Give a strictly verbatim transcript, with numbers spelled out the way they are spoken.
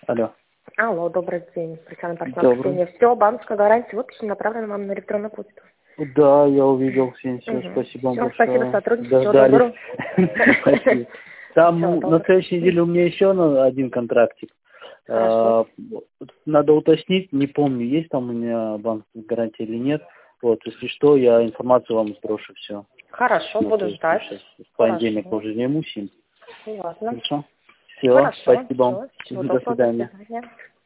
Алло. Алло, добрый день. Причем Добрый. все, банковская гарантия выпущена, направлена вам на электронную почту. Да, я увидел, все, все, Угу. спасибо вам Все, большое. спасибо, сотрудничество, всего Дождались. доброго. Спасибо. Там Всего на доброго. следующей неделе у меня еще на- один контрактик. Хорошо. А, Надо уточнить, не помню, есть там у меня банковская гарантия или нет. Вот, если что, я информацию вам сброшу, все. Хорошо, Ну, то буду есть ждать. сейчас в понедельник Хорошо. уже займусь им. Ясно. Хорошо? Все, Хорошо. спасибо. Все, всего До доброго, до свидания. свидания.